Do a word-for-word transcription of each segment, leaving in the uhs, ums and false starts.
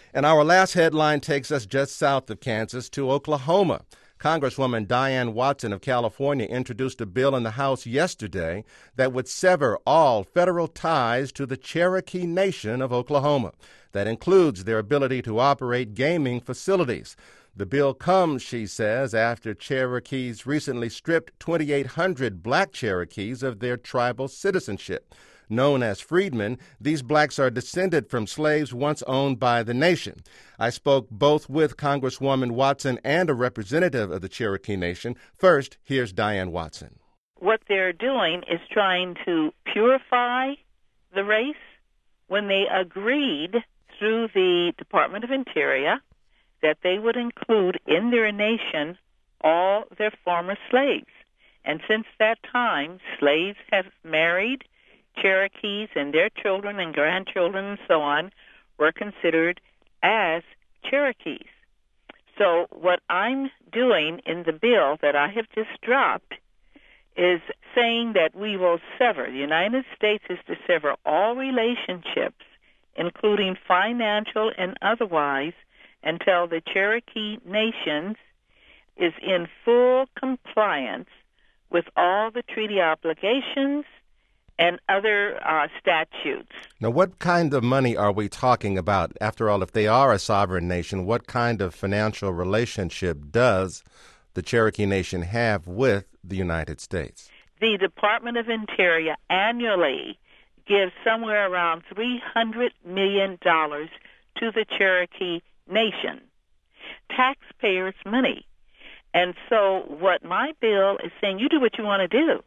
And our last headline takes us just south of Kansas to Oklahoma. Congresswoman Diane Watson of California introduced a bill in the House yesterday that would sever all federal ties to the Cherokee Nation of Oklahoma. That includes their ability to operate gaming facilities. The bill comes, she says, after Cherokees recently stripped twenty-eight hundred black Cherokees of their tribal citizenship. Known as freedmen, these blacks are descended from slaves once owned by the nation. I spoke both with Congresswoman Watson and a representative of the Cherokee Nation. First, here's Diane Watson. What they're doing is trying to purify the race when they agreed through the Department of Interior that they would include in their nation all their former slaves. And since that time, slaves have married. Cherokees and their children and grandchildren and so on were considered as Cherokees. So what I'm doing in the bill that I have just dropped is saying that we will sever, the United States is to sever all relationships, including financial and otherwise, until the Cherokee Nation is in full compliance with all the treaty obligations and other uh, statutes. Now, what kind of money are we talking about? After all, if they are a sovereign nation, what kind of financial relationship does the Cherokee Nation have with the United States? The Department of Interior annually gives somewhere around three hundred million dollars to the Cherokee Nation, taxpayers' money. And so what my bill is saying, you do what you want to do.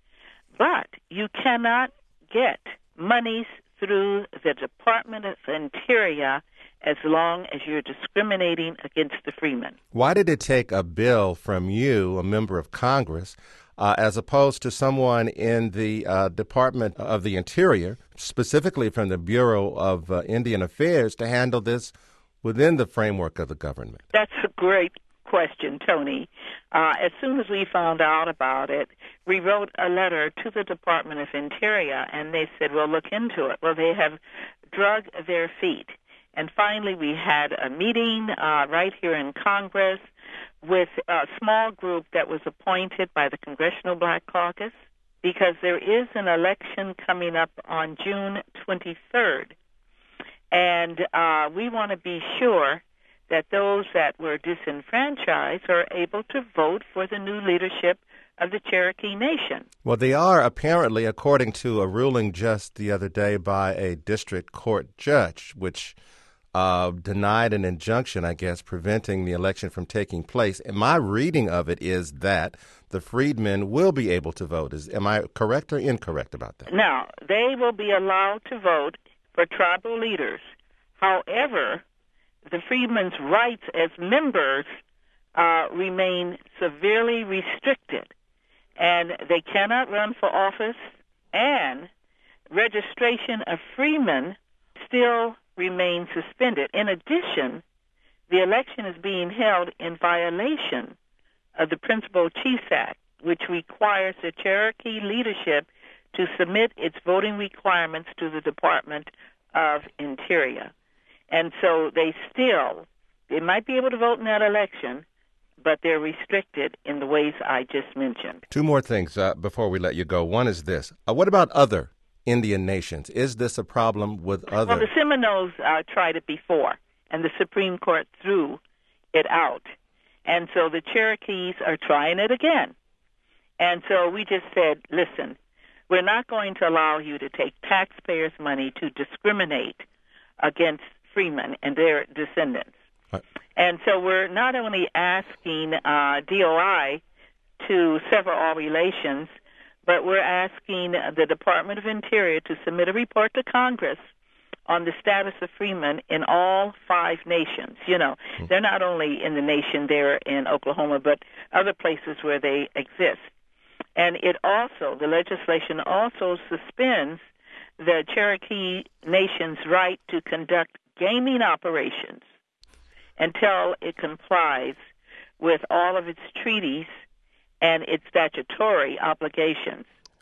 But you cannot get monies through the Department of Interior as long as you're discriminating against the freemen. Why did it take a bill from you, a member of Congress, uh, as opposed to someone in the uh, Department of the Interior, specifically from the Bureau of uh, Indian Affairs, to handle this within the framework of the government? That's a great question, Tony. Uh, as soon as we found out about it, we wrote a letter to the Department of Interior, and they said, well, look into it. Well, they have drug their feet. And finally, we had a meeting uh, right here in Congress with a small group that was appointed by the Congressional Black Caucus, because there is an election coming up on June twenty-third. And uh, we want to be sure that those that were disenfranchised are able to vote for the new leadership of the Cherokee Nation. Well, they are apparently, according to a ruling just the other day by a district court judge, which uh, denied an injunction, I guess, preventing the election from taking place. And my reading of it is that the freedmen will be able to vote. Is, am I correct or incorrect about that? Now, they will be allowed to vote for tribal leaders. However, the freedmen's rights as members uh, remain severely restricted, and they cannot run for office, and registration of freemen still remains suspended. In addition, the election is being held in violation of the Principal Chiefs Act, which requires the Cherokee leadership to submit its voting requirements to the Department of Interior. And so they still, they might be able to vote in that election, but they're restricted in the ways I just mentioned. Two more things uh, before we let you go. One is this. Uh, what about other Indian nations? Is this a problem with other? Well, the Seminoles uh, tried it before, and the Supreme Court threw it out. And so the Cherokees are trying it again. And so we just said, listen, we're not going to allow you to take taxpayers' money to discriminate against freemen and their descendants. Right. And so we're not only asking uh, D O I to sever all relations, but we're asking the Department of Interior to submit a report to Congress on the status of freemen in all five nations. You know, mm. they're not only in the nation there in Oklahoma, but other places where they exist. And it also, the legislation also suspends the Cherokee Nation's right to conduct gaming operations until it complies with all of its treaties and its statutory obligations.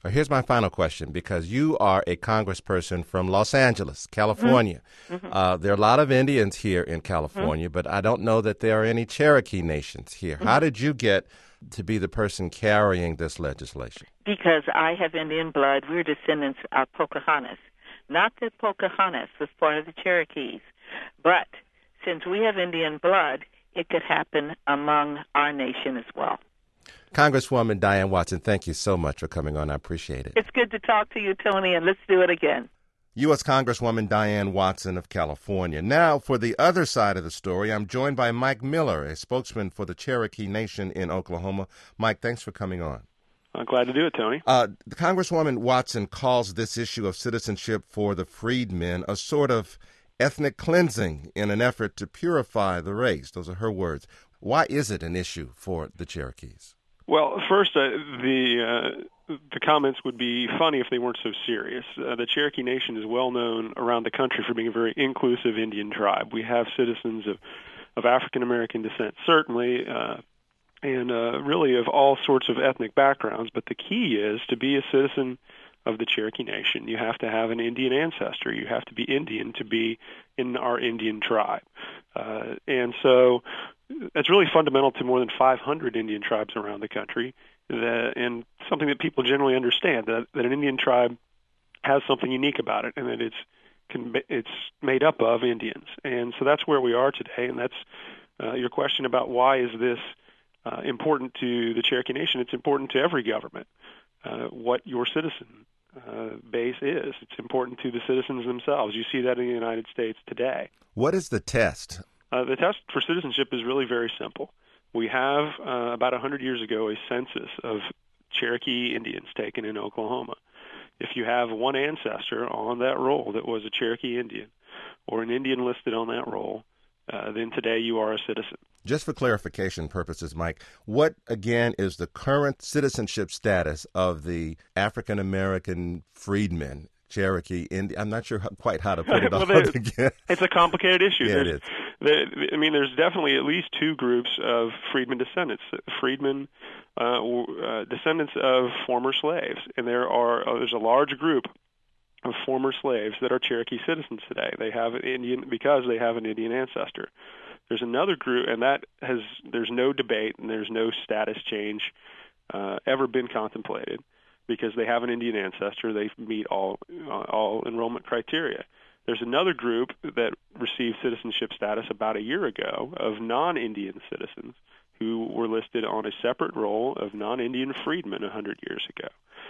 Uh, here's my final question, because you are a congressperson from Los Angeles, California. Mm-hmm. Uh, there are a lot of Indians here in California, mm-hmm. but I don't know that there are any Cherokee nations here. Mm-hmm. How did you get to be the person carrying this legislation? Because I have Indian blood. We're descendants of Pocahontas. Not that Pocahontas was part of the Cherokees, but since we have Indian blood, it could happen among our nation as well. Congresswoman Diane Watson, thank you so much for coming on. I appreciate it. It's good to talk to you, Tony, and let's do it again. U S. Congresswoman Diane Watson of California. Now, for the other side of the story, I'm joined by Mike Miller, a spokesman for the Cherokee Nation in Oklahoma. Mike, thanks for coming on. I'm glad to do it, Tony. Uh, Congresswoman Watson calls this issue of citizenship for the freedmen a sort of ethnic cleansing in an effort to purify the race. Those are her words. Why is it an issue for the Cherokees? Well, first, uh, the uh, the comments would be funny if they weren't so serious. Uh, the Cherokee Nation is well known around the country for being a very inclusive Indian tribe. We have citizens of, of African American descent, certainly, uh, and uh, really of all sorts of ethnic backgrounds. But the key is to be a citizen of the Cherokee Nation. You have to have an Indian ancestor. You have to be Indian to be in our Indian tribe. Uh, and so it's really fundamental to more than five hundred Indian tribes around the country, that, and something that people generally understand, that, that an Indian tribe has something unique about it, and that it's can, it's made up of Indians. And so that's where we are today, and that's uh, your question about why is this uh, important to the Cherokee Nation. It's important to every government, uh, what your citizen uh, base is. It's important to the citizens themselves. You see that in the United States today. What is the test? Uh, the test for citizenship is really very simple. We have, uh, about one hundred years ago, a census of Cherokee Indians taken in Oklahoma. If you have one ancestor on that roll that was a Cherokee Indian, or an Indian listed on that roll, uh, then today you are a citizen. Just for clarification purposes, Mike, what, again, is the current citizenship status of the African American freedmen, Cherokee Indian? I'm not sure how, quite how to put it well, all again. It's a complicated issue. Yeah, it is. There, I mean, there's definitely at least two groups of freedmen descendants. Freedmen, uh, uh, descendants of former slaves, and there are uh, there's a large group of former slaves that are Cherokee citizens today. They have an Indian because they have an Indian ancestor. There's another group, and that has there's no debate and there's no status change uh, ever been contemplated because they have an Indian ancestor. They meet all uh, all enrollment criteria. There's another group that received citizenship status about a year ago of non-Indian citizens who were listed on a separate roll of non-Indian freedmen one hundred years ago.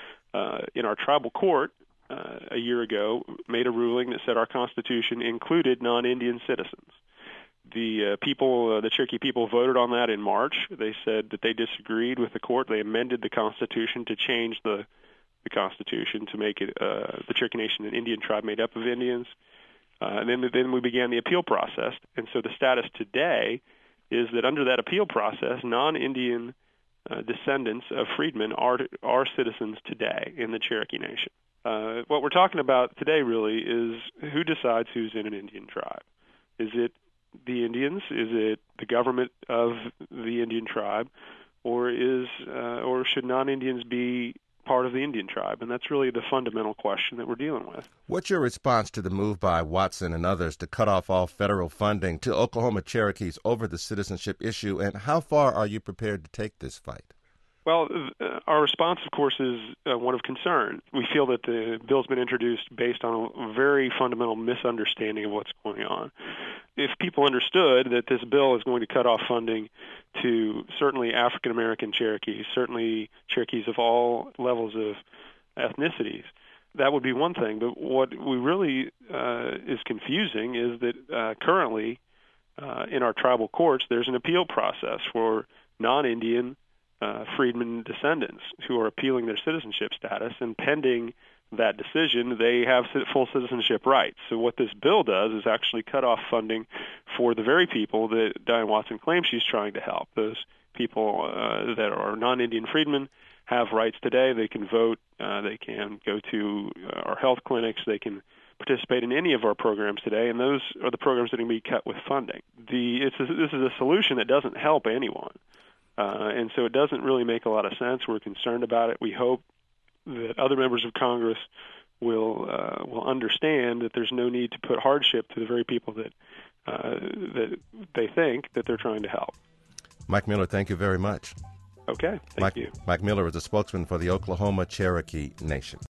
Uh, in our tribal court uh, a year ago made a ruling that said our Constitution included non-Indian citizens. The uh, people, uh, the Cherokee people voted on that in March. They said that they disagreed with the court. They amended the Constitution to change the the Constitution to make it uh, the Cherokee Nation an Indian tribe made up of Indians. Uh, and then, then we began the appeal process. And so the status today is that under that appeal process, non-Indian uh, descendants of freedmen are are citizens today in the Cherokee Nation. Uh, what we're talking about today really is who decides who's in an Indian tribe. Is it the Indians? Is it the government of the Indian tribe? Or is uh, or should non-Indians be part of the Indian tribe? And that's really the fundamental question that we're dealing with. What's your response to the move by Watson and others to cut off all federal funding to Oklahoma Cherokees over the citizenship issue, and how far are you prepared to take this fight? Well, uh, our response, of course, is uh, one of concern. We feel that the bill's been introduced based on a very fundamental misunderstanding of what's going on. If people understood that this bill is going to cut off funding to certainly African American Cherokees, certainly Cherokees of all levels of ethnicities, that would be one thing. But what we really uh, is confusing is that uh, currently uh, in our tribal courts, there's an appeal process for non-Indian uh, freedmen descendants who are appealing their citizenship status, and pending that decision, they have full citizenship rights. So what this bill does is actually cut off funding for the very people that Diane Watson claims she's trying to help. Those people uh, that are non-Indian freedmen have rights today. They can vote. Uh, they can go to uh, our health clinics. They can participate in any of our programs today, and those are the programs that are going to be cut with funding. The it's a, this is a solution that doesn't help anyone, uh, and so it doesn't really make a lot of sense. We're concerned about it. We hope that other members of Congress will uh, will understand that there's no need to put hardship to the very people that uh, that they think that they're trying to help. Mike Miller, thank you very much. Okay, thank Mike, you. Mike Miller is a spokesman for the Oklahoma Cherokee Nation.